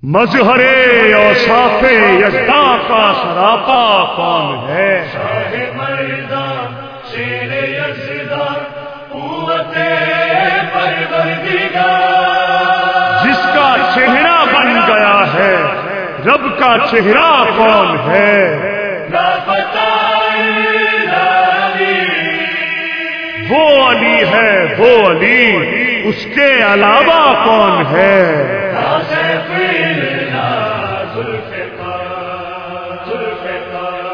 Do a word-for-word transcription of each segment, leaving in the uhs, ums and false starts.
مظہر اوصاف یزداں کا سراپا کون ہے؟ شاہ مردان شیر یزداں قوت پروردگار، جس کا چہرہ بن گیا ہے رب کا چہرہ کون ہے؟ لا پتہ الا علی، وہ علی ہے وہ علی، اس کے علاوہ کون ہے؟ لا سیف الا ذوالفقار، ذوالفقار،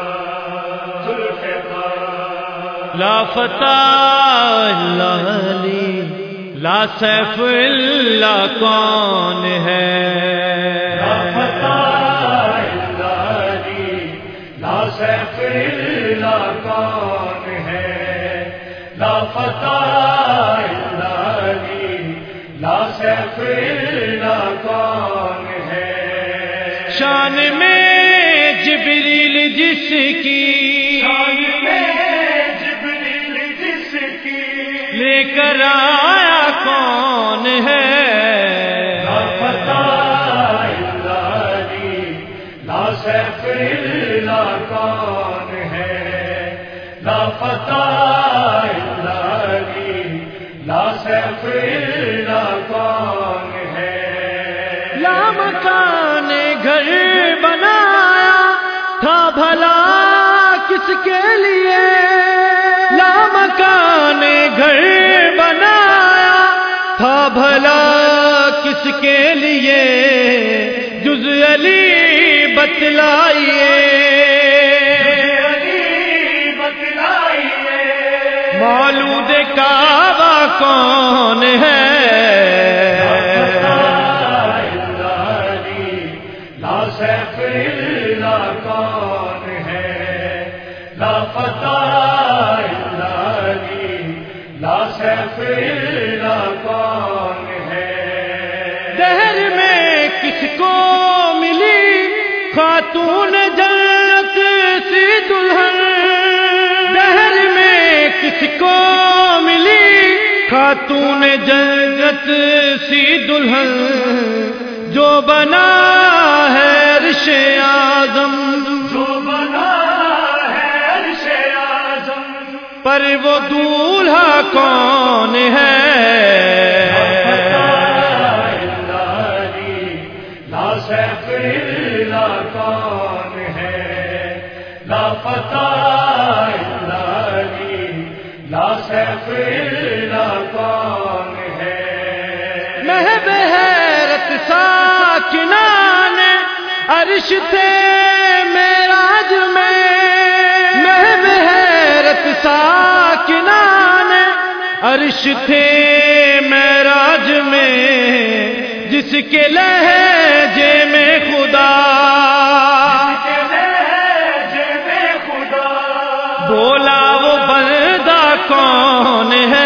ذوالفقار، لا فتح الا علی، لا سیف الا کون ہے؟ لا فتح الا علی، لا سیف الا کون ہے؟ لا فتح الا علی، لا سیف الا کون ہے؟ شان میں جبریل جس کی، شان میں جبریل جس کی، لے کر آیا کون ہے؟ لا فتح الا علی، لا سیف الا کون ہے؟ لا فتح الا علی، لا سیف الا کون ہے؟ لامکان گھر بنایا تھا بھلا کس کے لیے؟ لامکان گھر بنایا تھا بھلا کس کے لیے؟ جز علی بتلائیے، علی بتلائیے، مولود کعبہ کون ہے؟ لا سیف الا کون ہے؟ لا فتح الا علی، لا سیف الا کون ہے؟ دہر میں کس کو ملی خاتون جنت سی دلہن؟ دہر میں کس کو ملی خاتون جنت سی دلہن؟ جو بنا ہے عرش اعظم، جو بنا ہے عرش اعظم، پر وہ دولہا کون ہے؟ لا سیف الا کون ہے؟ لا فتح الا علی، لا سیف الا کون ہے؟ محب حیرت ساکنان عرش تھے معراج میں، محب حیرت ساکنان عرش تھے معراج میں، جس کے لہجے میں خدا، بولا وہ بندہ کون ہے؟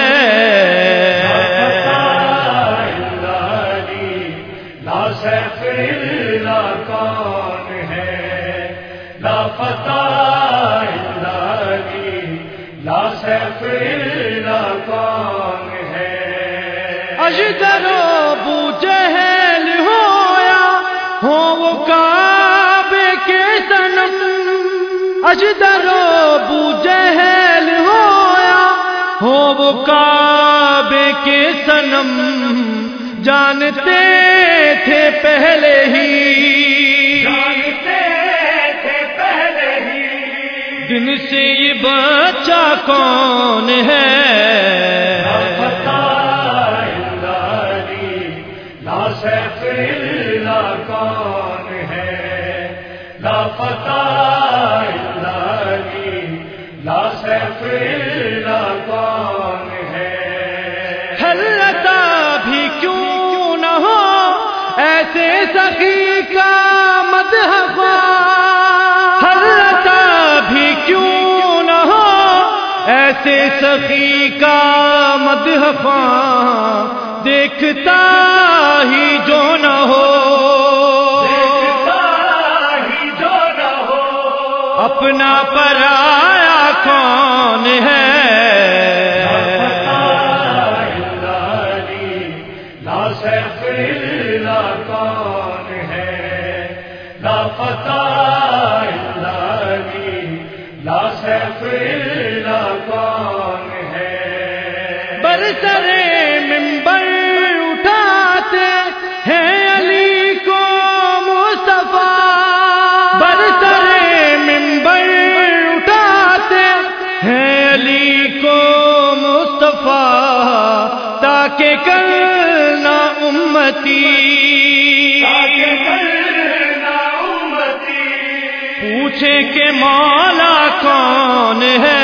لا سیف الا کون ہے؟ لا فتح الا علی، لا سیف الا کون ہے؟ اجدر و بو جہل ہویا ہو وہ کعبے کے صنم، اجدر و بو جہل ہویا ہو وہ کعبے کے صنم، جانتے تھے پہلے ہی، جانتے تھے پہلے ہی، دن سے یہ بچہ کون ہے؟ لا فتح الا علی، لا سیف الا کون ہے؟ لا فتح الا علی، لا سیف الا کون ہے؟ حلتا بھی کیوں نہ ہو ایسے سخی کا مدح خواہ، حلتا بھی کیوں نہ ہو ایسے سخی کا مدح خواہ، دیکھتا ہی جو نہ ہو، دیکھتا ہی جو نہ ہو، اپنا پرایا کون ہے؟ لا سیف الا کون ہے؟ لا فتح الا علی لا سیف الا کون ہے برسر منبر اٹھاتے ہیں علی کو مصطفیٰ برسر منبر اٹھاتے ہیں علی کو مصطفیٰ تاکہ کرنا امتی پوچھے کہ مولا کون ہے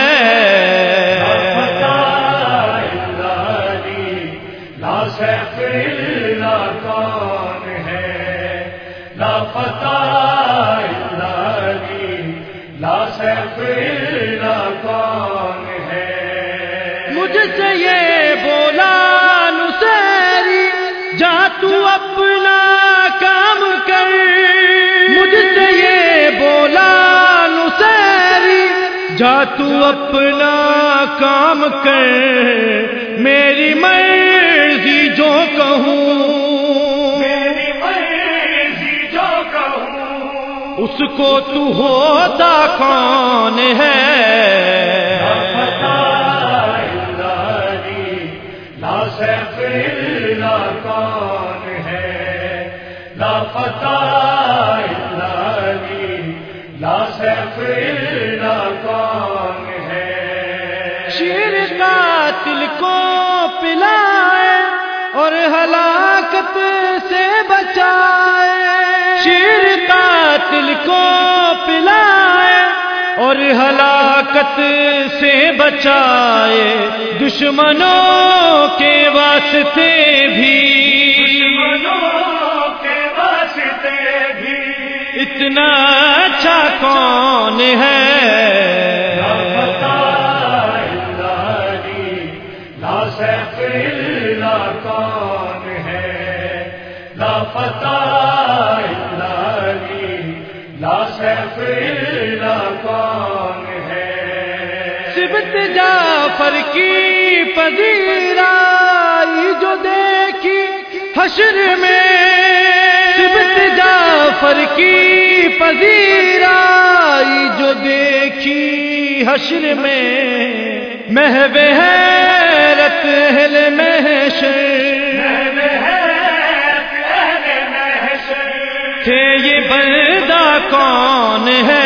لا سیف الا کون ہے لا فتح الا علی لا سیف الا کون ہے مجھ سے یہ بولا نصیری جا تو اپنا کام کر مجھ سے یہ بولا نصیری جا تو اپنا کام کر میری مرضی جو کہوں میری مرضی جو کہوں اس کو تو ہوتا کون ہے لا سیف الا کون ہے لا فتح الا علی لا سیف الا کون ہے شیر قاتل کو پلائے اور ہلاکت سے بچائے شیر قاتل کو پلائے اور ہلاکت سے بچائے دشمنوں کے واسطے بھی دشمنوں کے واسطے بھی اتنا اچھا کون ہے لا فتح الا علی لا سیف الا کون ہے لا فتح الا علی لا سیف الا کون ہے سبت جعفر کی پذیرائی جو دیکھی حشر میں سبت جعفر کی پذیرائی جو دیکھی حشر میں محو حیرت اہل محشر کہ یہ بندہ کون ہے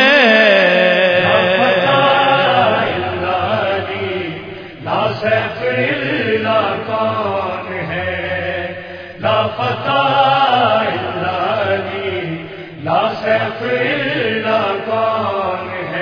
لا سیف الا کون ہے لا فتح الا علی لا سیف الا کون ہے